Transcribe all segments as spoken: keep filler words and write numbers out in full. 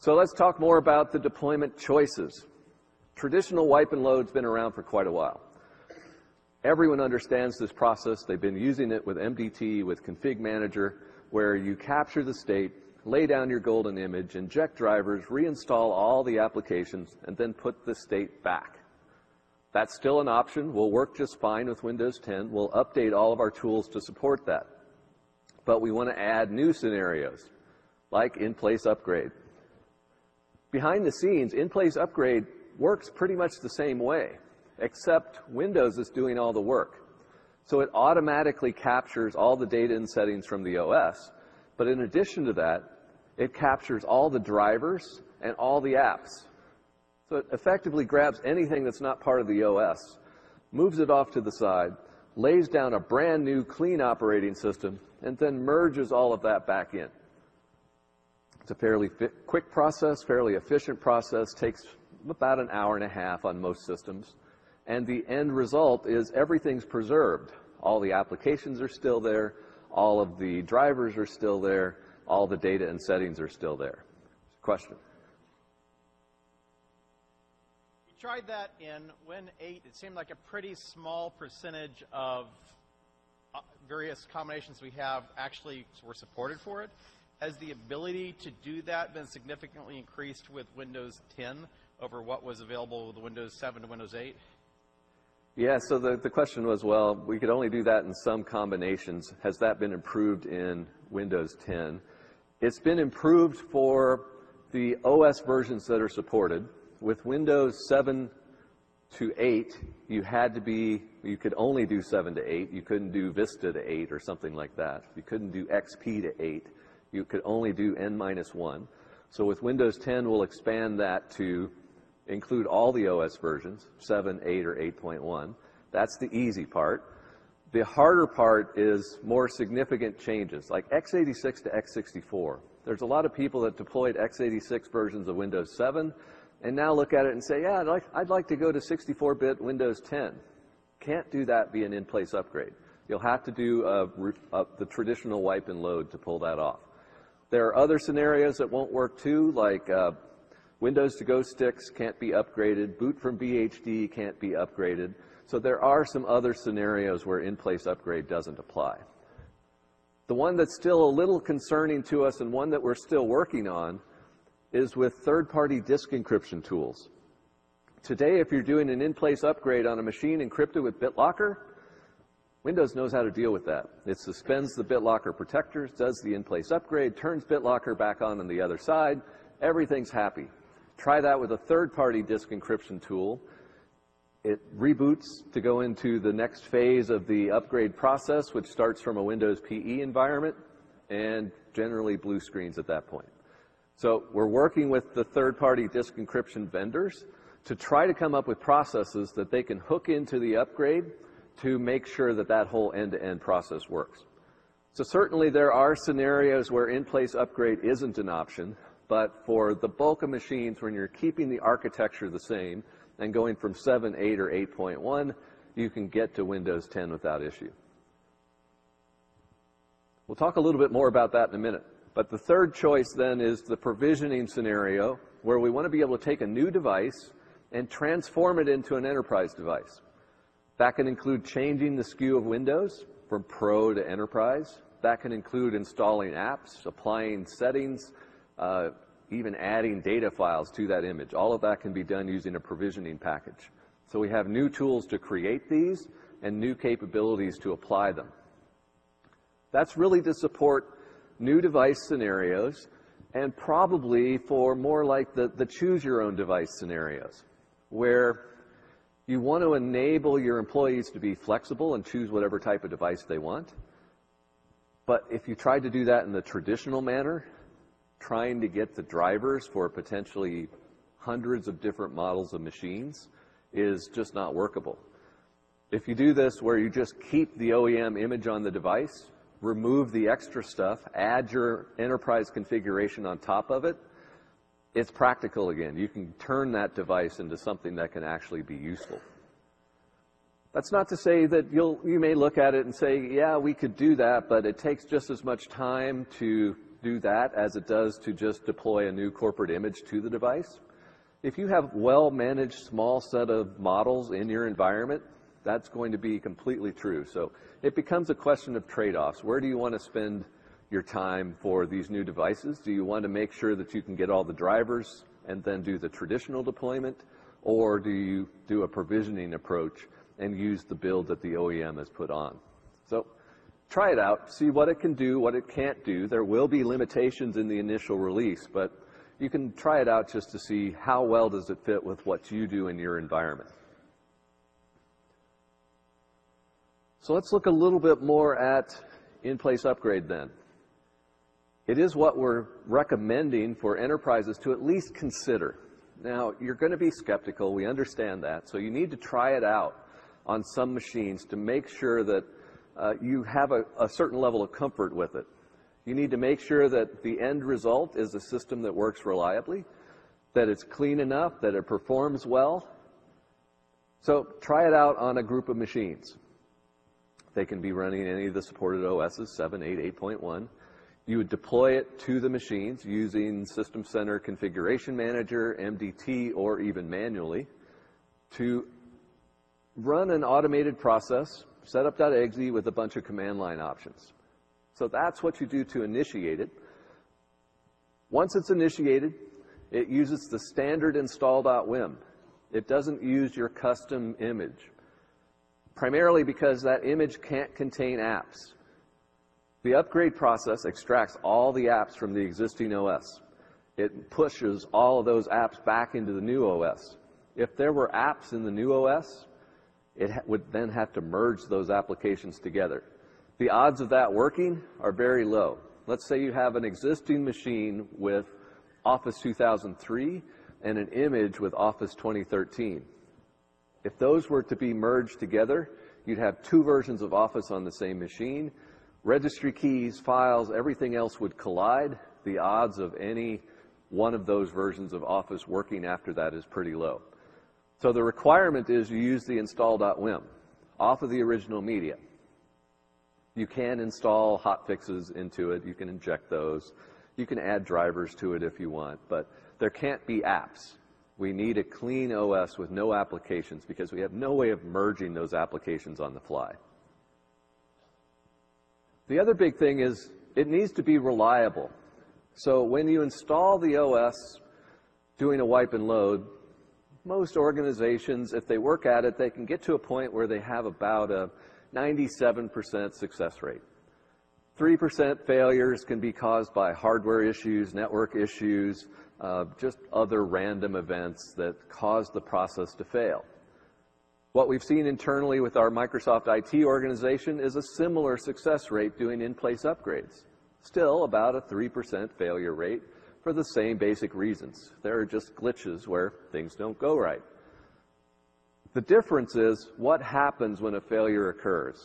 So let's talk more about the deployment choices. Traditional wipe and load's been around for quite a while. Everyone understands this process. They've been using it with M D T, with Config Manager, where you capture the state, lay down your golden image, inject drivers, reinstall all the applications, and then put the state back. That's still an option. Will work just fine with Windows ten. We'll update all of our tools to support that. But we want to add new scenarios, like in-place upgrade. Behind the scenes, in-place upgrade works pretty much the same way, except Windows is doing all the work. So it automatically captures all the data and settings from the O S, but in addition to that, it captures all the drivers and all the apps. So it effectively grabs anything that's not part of the O S, moves it off to the side, lays down a brand new clean operating system, and then merges all of that back in. It's a fairly quick process, fairly efficient process, takes about an hour and a half on most systems. And the end result is everything's preserved. All the applications are still there, all of the drivers are still there, all the data and settings are still there. Question? You tried that in Win eight. It seemed like a pretty small percentage of uh, various combinations we have actually were supported for it. Has the ability to do that been significantly increased with Windows ten over what was available with Windows seven to Windows eight? Yeah, so the, the question was, well, we could only do that in some combinations. Has that been improved in Windows ten? It's been improved for the O S versions that are supported. With Windows seven to eight, you had to be, you could only do seven to eight. You couldn't do Vista to eight or something like that. You couldn't do X P to eight. You could only do N minus one. So with Windows ten, we'll expand that to include all the O S versions, seven, eight, or eight point one. That's the easy part. The harder part is more significant changes, like x eighty-six to x sixty-four. There's a lot of people that deployed x eighty-six versions of Windows seven and now look at it and say, yeah, I'd like, I'd like to go to sixty-four bit Windows ten. Can't do that via an in-place upgrade. You'll have to do a, a, the traditional wipe and load to pull that off. There are other scenarios that won't work too, like uh, Windows to-go sticks can't be upgraded, boot from B H D can't be upgraded. So there are some other scenarios where in-place upgrade doesn't apply. The one that's still a little concerning to us and one that we're still working on is with third-party disk encryption tools. Today, if you're doing an in-place upgrade on a machine encrypted with BitLocker, Windows knows how to deal with that. It suspends the BitLocker protectors, does the in-place upgrade, turns BitLocker back on on the other side. Everything's happy. Try that with a third-party disk encryption tool. It reboots to go into the next phase of the upgrade process, which starts from a Windows P E environment, and generally blue screens at that point. So we're working with the third-party disk encryption vendors to try to come up with processes that they can hook into the upgrade to make sure that that whole end-to-end process works. So certainly there are scenarios where in-place upgrade isn't an option, but for the bulk of machines, when you're keeping the architecture the same and going from seven, eight, or eight point one, you can get to Windows ten without issue. We'll talk a little bit more about that in a minute. But the third choice then is the provisioning scenario, where we want to be able to take a new device and transform it into an enterprise device. That can include changing the S K U of Windows from Pro to Enterprise. That can include installing apps, applying settings, uh, even adding data files to that image. All of that can be done using a provisioning package. So we have new tools to create these and new capabilities to apply them. That's really to support new device scenarios and probably for more like the, the choose-your-own-device scenarios, where you want to enable your employees to be flexible and choose whatever type of device they want. But if you tried to do that in the traditional manner, trying to get the drivers for potentially hundreds of different models of machines is just not workable. If you do this where you just keep the O E M image on the device, remove the extra stuff, add your enterprise configuration on top of it, it's practical again. You can turn that device into something that can actually be useful. That's not to say that you'll, you may look at it and say, yeah, we could do that, but it takes just as much time to do that as it does to just deploy a new corporate image to the device. If you have well-managed small set of models in your environment, that's going to be completely true. So it becomes a question of trade-offs. Where do you want to spend your time for these new devices? Do you want to make sure that you can get all the drivers and then do the traditional deployment? Or do you do a provisioning approach and use the build that the O E M has put on? So try it out, see what it can do, what it can't do. There will be limitations in the initial release, but you can try it out just to see how well does it fit with what you do in your environment. So let's look a little bit more at in-place upgrade then. It is what we're recommending for enterprises to at least consider. Now, you're going to be skeptical, we understand that, so you need to try it out on some machines to make sure that uh, you have a, a certain level of comfort with it. You need to make sure that the end result is a system that works reliably, that it's clean enough, that it performs well. So try it out on a group of machines. They can be running any of the supported O Ss, seven, eight, eight point one. You would deploy it to the machines using System Center Configuration Manager, M D T, or even manually to run an automated process, setup.exe with a bunch of command line options. So that's what you do to initiate it. Once it's initiated, it uses the standard install.wim. It doesn't use your custom image, primarily because that image can't contain apps. The upgrade process extracts all the apps from the existing O S. It pushes all of those apps back into the new O S. If there were apps in the new O S, it would then have to merge those applications together. The odds of that working are very low. Let's say you have an existing machine with Office two thousand three and an image with Office twenty thirteen. If those were to be merged together, you'd have two versions of Office on the same machine. Registry keys, files, everything else would collide. The odds of any one of those versions of Office working after that is pretty low. So the requirement is you use the install.wim off of the original media. You can install hotfixes into it. You can inject those. You can add drivers to it if you want, but there can't be apps. We need a clean O S with no applications because we have no way of merging those applications on the fly. The other big thing is it needs to be reliable. So when you install the O S doing a wipe and load, most organizations, if they work at it, they can get to a point where they have about a ninety-seven percent success rate. three percent failures can be caused by hardware issues, network issues, uh, just other random events that cause the process to fail. What we've seen internally with our Microsoft I T organization is a similar success rate doing in-place upgrades. Still about a three percent failure rate for the same basic reasons. There are just glitches where things don't go right. The difference is what happens when a failure occurs.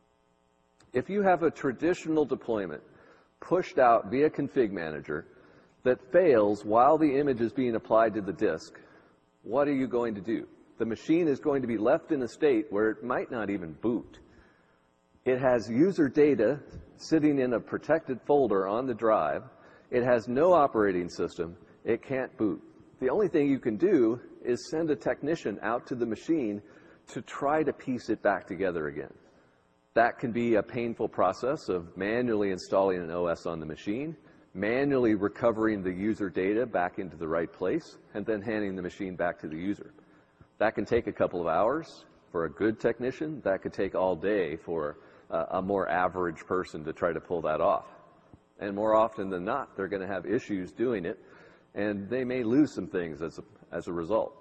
If you have a traditional deployment pushed out via Config Manager that fails while the image is being applied to the disk, what are you going to do? The machine is going to be left in a state where it might not even boot. It has user data sitting in a protected folder on the drive. It has no operating system. It can't boot. The only thing you can do is send a technician out to the machine to try to piece it back together again. That can be a painful process of manually installing an O S on the machine, manually recovering the user data back into the right place, and then handing the machine back to the user. That can take a couple of hours for a good technician. That could take all day for a, a more average person to try to pull that off. And more often than not, they're going to have issues doing it, and they may lose some things as a, as a result.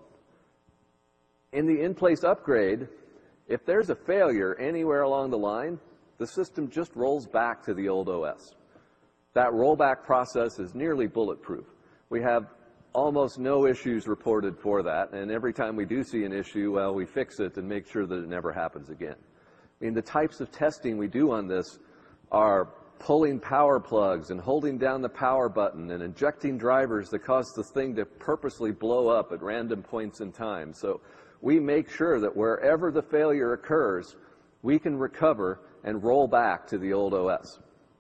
In the in-place upgrade, if there's a failure anywhere along the line, the system just rolls back to the old O S. That rollback process is nearly bulletproof. We have almost no issues reported for that, and every time we do see an issue, well, we fix it and make sure that it never happens again. I mean, the types of testing we do on this are pulling power plugs and holding down the power button and injecting drivers that cause the thing to purposely blow up at random points in time. So we make sure that wherever the failure occurs, we can recover and roll back to the old O S.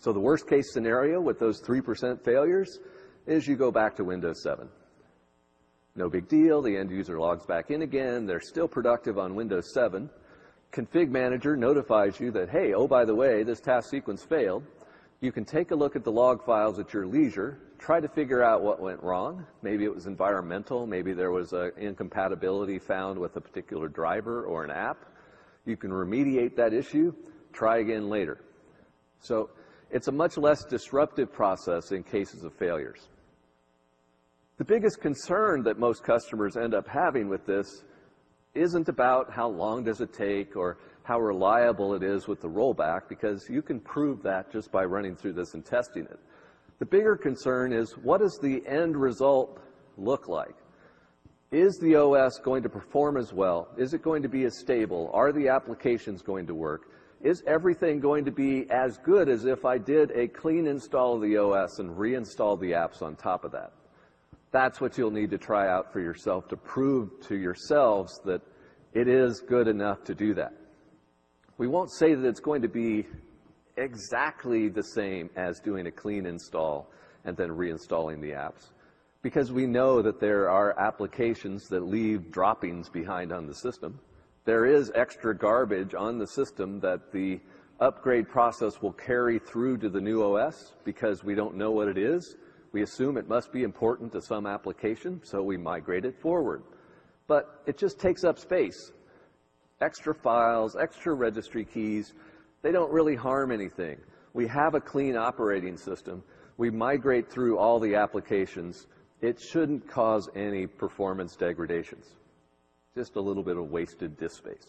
So the worst case scenario with those three percent failures is you go back to Windows seven. No big deal, the end user logs back in again, they're still productive on Windows seven. Config Manager notifies you that, hey, oh, by the way, this task sequence failed. You can take a look at the log files at your leisure, try to figure out what went wrong. Maybe it was environmental, maybe there was an incompatibility found with a particular driver or an app. You can remediate that issue, try again later. So it's a much less disruptive process in cases of failures. The biggest concern that most customers end up having with this isn't about how long does it take or how reliable it is with the rollback, because you can prove that just by running through this and testing it. The bigger concern is, what does the end result look like? Is the O S going to perform as well? Is it going to be as stable? Are the applications going to work? Is everything going to be as good as if I did a clean install of the O S and reinstall the apps on top of that? That's what you'll need to try out for yourself to prove to yourselves that it is good enough to do that. We won't say that it's going to be exactly the same as doing a clean install and then reinstalling the apps, because we know that there are applications that leave droppings behind on the system. There is extra garbage on the system that the upgrade process will carry through to the new O S because we don't know what it is. We assume it must be important to some application, so we migrate it forward. But it just takes up space. Extra files, extra registry keys, they don't really harm anything. We have a clean operating system. We migrate through all the applications. It shouldn't cause any performance degradations. Just a little bit of wasted disk space.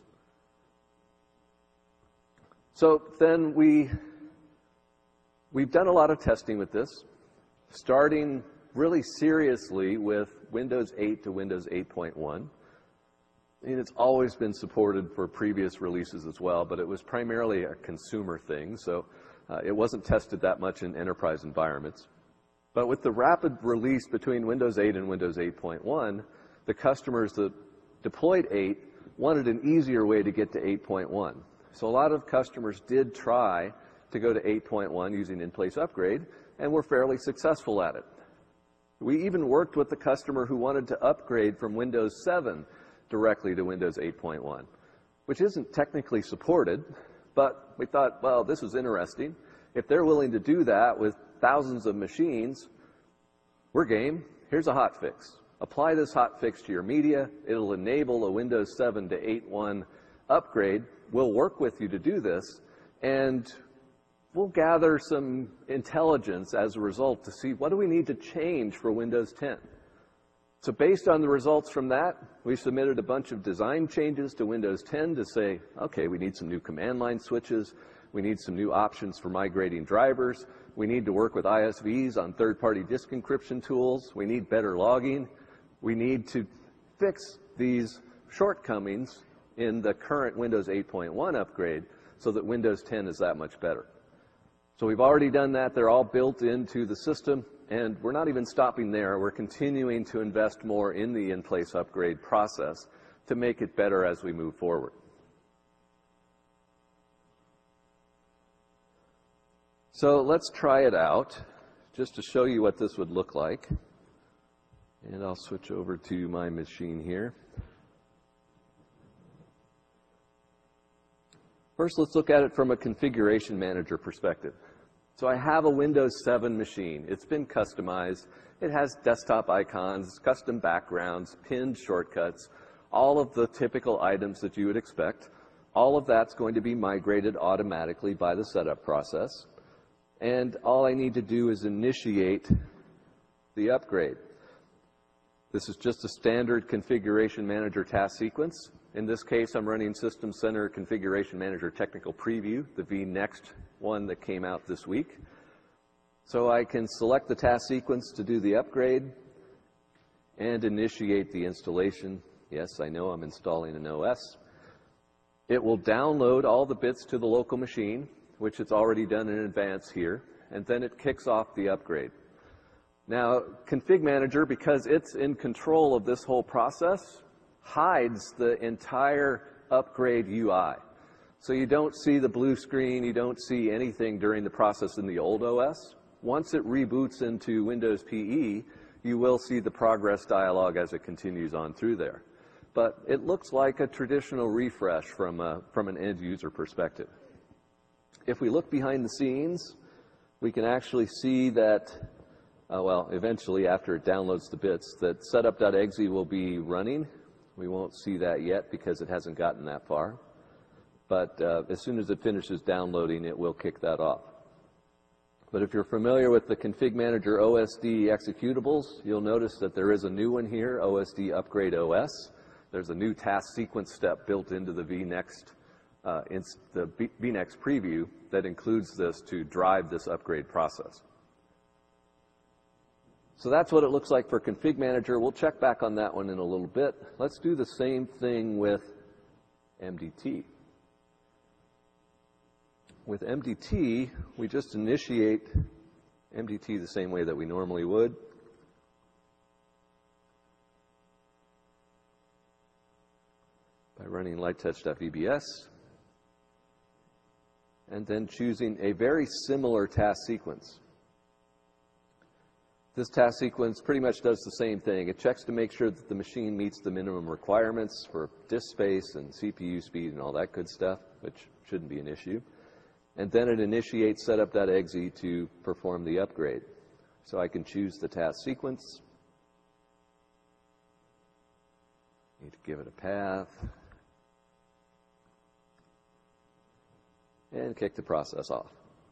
So then we, we've done a lot of testing with this, starting really seriously with Windows eight to Windows eight point one. And it's always been supported for previous releases as well, but it was primarily a consumer thing, so uh, it wasn't tested that much in enterprise environments. But with the rapid release between Windows eight and Windows eight point one, the customers that deployed eight wanted an easier way to get to eight point one. So a lot of customers did try to go to eight point one using in-place upgrade, and were fairly successful at it. We even worked with the customer who wanted to upgrade from Windows seven directly to Windows eight point one, which isn't technically supported, but we thought, well, this is interesting. If they're willing to do that with thousands of machines, we're game. Here's a hot fix. Apply this hot fix to your media. It'll enable a Windows seven to eight point one upgrade. We'll work with you to do this, and we'll gather some intelligence as a result to see what do we need to change for Windows ten. So based on the results from that, we submitted a bunch of design changes to Windows ten to say, okay, we need some new command line switches, we need some new options for migrating drivers, we need to work with I S Vs on third-party disk encryption tools, we need better logging, we need to fix these shortcomings in the current Windows eight point one upgrade so that Windows ten is that much better. So we've already done that. They're all built into the system, and we're not even stopping there. We're continuing to invest more in the in-place upgrade process to make it better as we move forward. So let's try it out just to show you what this would look like. And I'll switch over to my machine here. First, let's look at it from a configuration manager perspective. So I have a Windows seven machine. It's been customized. It has desktop icons, custom backgrounds, pinned shortcuts, all of the typical items that you would expect. All of that's going to be migrated automatically by the setup process. And all I need to do is initiate the upgrade. This is just a standard configuration manager task sequence. In this case, I'm running System Center Configuration Manager Technical Preview, the vNext one that came out this week. So I can select the task sequence to do the upgrade and initiate the installation. Yes, I know I'm installing an O S. It will download all the bits to the local machine, which it's already done in advance here, and then it kicks off the upgrade. Now, Config Manager, because it's in control of this whole process, hides the entire upgrade U I. So you don't see the blue screen, you don't see anything during the process in the old O S. Once it reboots into Windows P E, you will see the progress dialog as it continues on through there. But it looks like a traditional refresh from, a, from an end user perspective. If we look behind the scenes, we can actually see that, uh, well, eventually after it downloads the bits, that setup.exe will be running. We won't see that yet because it hasn't gotten that far. But uh, as soon as it finishes downloading, it will kick that off. But if you're familiar with the Config Manager O S D executables, you'll notice that there is a new one here, O S D Upgrade O S. There's a new task sequence step built into the vNext, uh, in the vNext preview that includes this to drive this upgrade process. So that's what it looks like for Config Manager. We'll check back on that one in a little bit. Let's do the same thing with M D T. With M D T, we just initiate M D T the same way that we normally would. By running lighttouch.vbs and then choosing a very similar task sequence. This task sequence pretty much does the same thing. It checks to make sure that the machine meets the minimum requirements for disk space and C P U speed and all that good stuff, which shouldn't be an issue. And then it initiates setup.exe to perform the upgrade. So I can choose the task sequence. Need to give it a path. And kick the process off.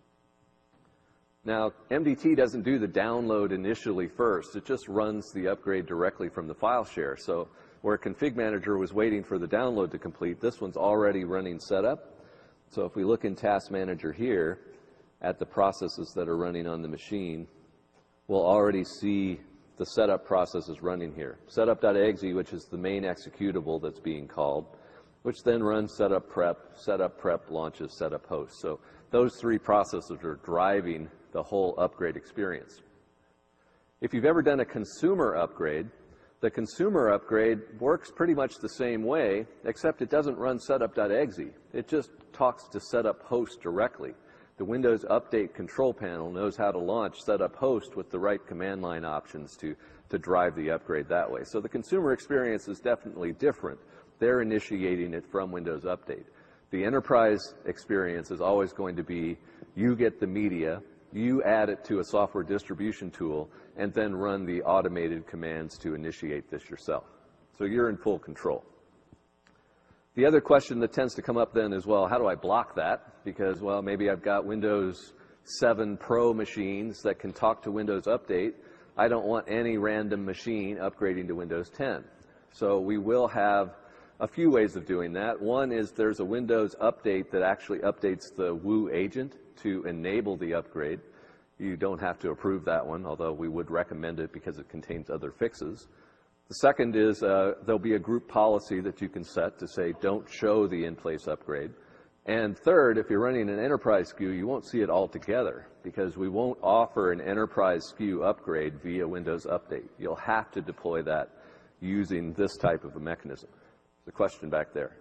Now, M D T doesn't do the download initially first. It just runs the upgrade directly from the file share. So where Config Manager was waiting for the download to complete, this one's already running setup. So if we look in Task Manager here at the processes that are running on the machine, we'll already see the setup processes running here. Setup.exe, which is the main executable that's being called, which then runs setup prep, setup prep launches setup host. So those three processes are driving the whole upgrade experience. If you've ever done a consumer upgrade, the consumer upgrade works pretty much the same way, except it doesn't run setup.exe. It just talks to setup host directly. The Windows Update control panel knows how to launch setup host with the right command line options to, to drive the upgrade that way. So the consumer experience is definitely different. They're initiating it from Windows Update. The enterprise experience is always going to be, you get the media, you add it to a software distribution tool, and then run the automated commands to initiate this yourself. So you're in full control. The other question that tends to come up then is, well, how do I block that? Because, well, maybe I've got Windows seven Pro machines that can talk to Windows Update. I don't want any random machine upgrading to Windows ten. So we will have a few ways of doing that. One is there's a Windows Update that actually updates the W U agent to enable the upgrade. You don't have to approve that one, although we would recommend it because it contains other fixes. The second is uh, there'll be a group policy that you can set to say don't show the in-place upgrade. And third, if you're running an enterprise S K U, you won't see it all together because we won't offer an enterprise S K U upgrade via Windows Update. You'll have to deploy that using this type of a mechanism. The question back there.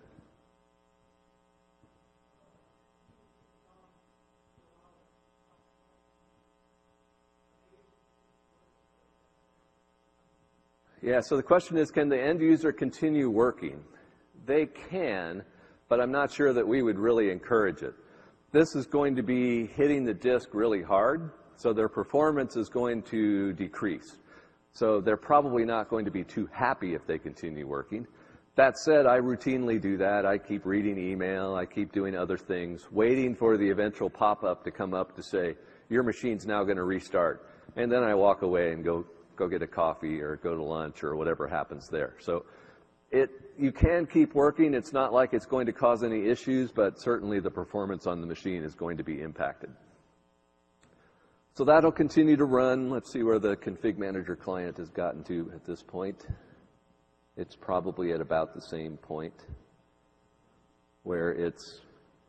Yeah, so the question is, can the end user continue working? They can, but I'm not sure that we would really encourage it. This is going to be hitting the disk really hard, so their performance is going to decrease. So they're probably not going to be too happy if they continue working. That said, I routinely do that. I keep reading email, I keep doing other things, waiting for the eventual pop-up to come up to say, your machine's now going to restart. And then I walk away and go go get a coffee or go to lunch or whatever happens there. So it, you can keep working. It's not like it's going to cause any issues, but certainly the performance on the machine is going to be impacted. So that'll continue to run. Let's see where the Config Manager client has gotten to at this point. It's probably at about the same point where it's,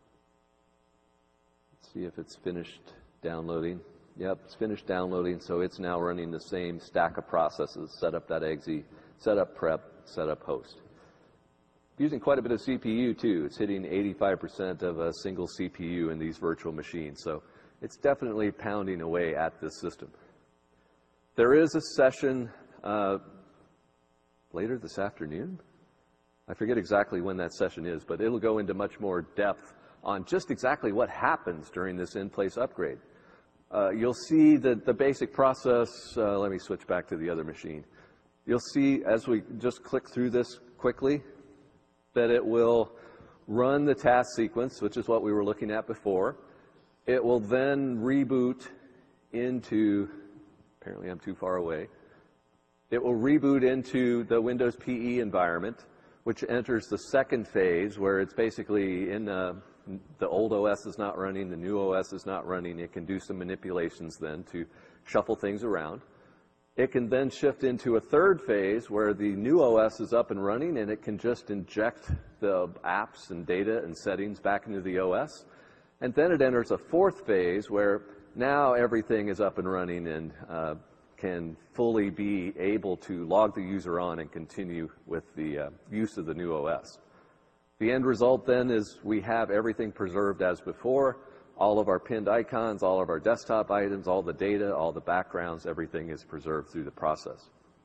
let's see if it's finished downloading. Yep, it's finished downloading, so it's now running the same stack of processes, setup.exe, setup prep, setup host. using quite a bit of C P U too. It's hitting eighty-five percent of a single C P U in these virtual machines. So it's definitely pounding away at this system. There is a session uh, later this afternoon. I forget exactly when that session is, but it'll go into much more depth on just exactly what happens during this in-place upgrade. Uh, you'll see that the basic process, uh, let me switch back to the other machine. You'll see as we just click through this quickly that it will run the task sequence, which is what we were looking at before. It will then reboot into, apparently I'm too far away, it will reboot into the Windows P E environment, which enters the second phase where it's basically in uh, the old O S is not running, the new O S is not running. It can do some manipulations then to shuffle things around. It can then shift into a third phase where the new O S is up and running, and it can just inject the apps and data and settings back into the O S. And then it enters a fourth phase where now everything is up and running and uh, can fully be able to log the user on and continue with the uh, use of the new O S. The end result then is we have everything preserved as before. All of our pinned icons, all of our desktop items, all the data, all the backgrounds, everything is preserved through the process.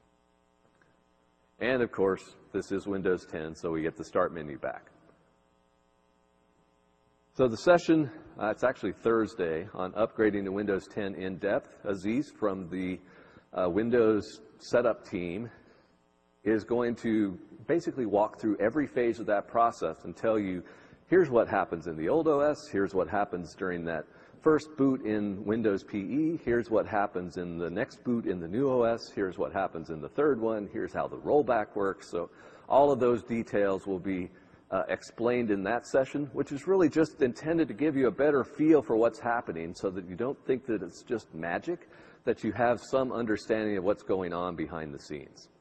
And of course, this is Windows ten, so we get the Start menu back. So the session, uh, it's actually Thursday, on upgrading to Windows ten in depth. Aziz from the uh, Windows setup team is going to basically walk through every phase of that process and tell you, here's what happens in the old O S, here's what happens during that first boot in Windows P E, here's what happens in the next boot in the new O S, here's what happens in the third one, here's how the rollback works. So all of those details will be uh, explained in that session, which is really just intended to give you a better feel for what's happening so that you don't think that it's just magic, that you have some understanding of what's going on behind the scenes.